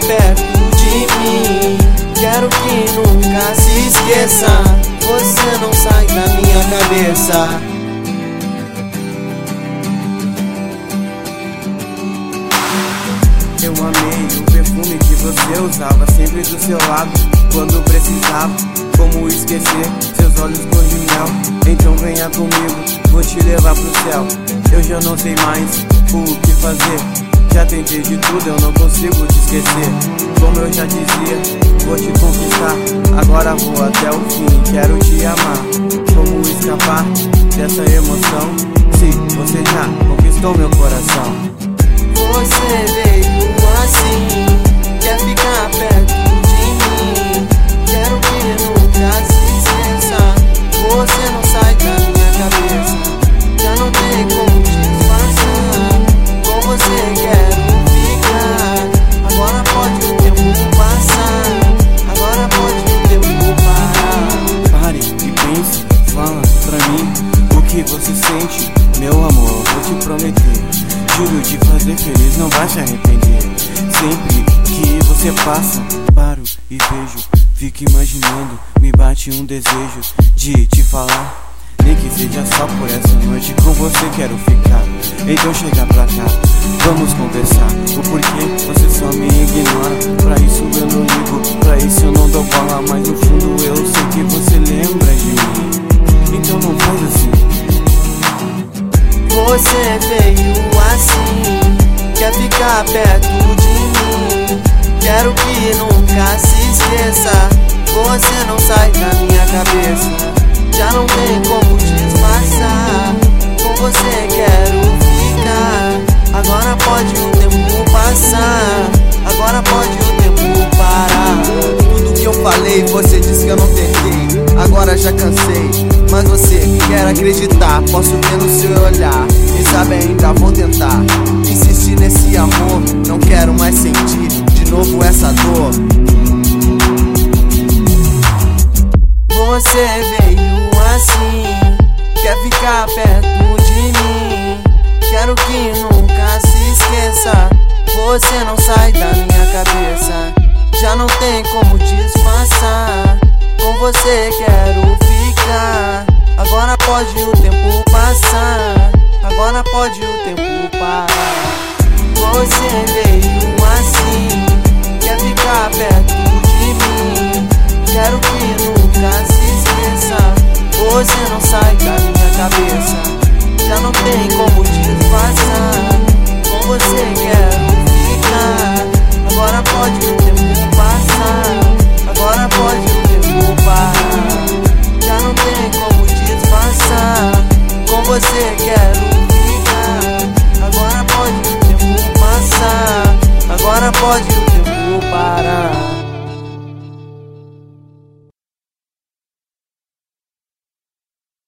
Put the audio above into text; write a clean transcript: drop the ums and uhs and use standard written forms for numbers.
perto de mim. Quero que nunca se esqueça, você não sai da minha cabeça. Eu amei o perfume que você usava, sempre do seu lado, quando precisava. Como esquecer seus olhos cor de mel? Então venha comigo, vou te levar pro céu. Eu já não sei mais o que fazer, já tentei de tudo, eu não consigo te esquecer. Como eu já dizia, vou te conquistar, agora vou até o fim, quero te amar. Como escapar dessa emoção, se você já conquistou meu coração? Você veio assim, quer ficar perto de mim. Quero que nunca se esqueça, você não sai da minha cabeça. Já não tem como disfarçar, com você quero ficar. Agora pode o tempo passar, agora pode o tempo parar. Pare e pense, fala pra mim o que você sente. Meu amor, vou te prometer, juro de fazer feliz, não vai se arrepender. Sempre que você passa, paro e vejo, fico imaginando, me bate um desejo de te falar. Nem que seja só por essa noite, com você quero ficar. Então chega pra cá, vamos conversar. O porquê você só me ignora? Pra isso eu não ligo, pra isso eu não dou bola. Mas no fundo eu sei que você lembra de mim, então não faz assim. Você veio assim, quer ficar perto de mim. Quero que nunca se esqueça, você não sai da minha cabeça. Já não tem como disfarçar, com você quero ficar. Agora pode o tempo passar, agora pode o tempo parar. Tudo que eu falei, você disse que eu não tentei, agora já cansei. Mas você quer acreditar, posso ver no seu olhar. Quem sabe ainda vou tentar insistir nesse amor, não quero mais sentir de novo essa dor. Você veio assim, quer ficar perto de mim. Quero que nunca se esqueça, você não sai da minha cabeça. Já não tem como disfarçar, com você quero ficar. Agora pode o tempo passar, agora pode o tempo parar. Você veio assim, quer ficar perto de mim. Quero que nunca se esqueça, você não sai da minha cabeça. Já não tem como disfarçar, com você quero ficar. Agora pode o tempo passar, agora pode o tempo parar. Já não tem como disfarçar, com você quero ficar. Agora pode o tempo passar, agora pode o tempo parar.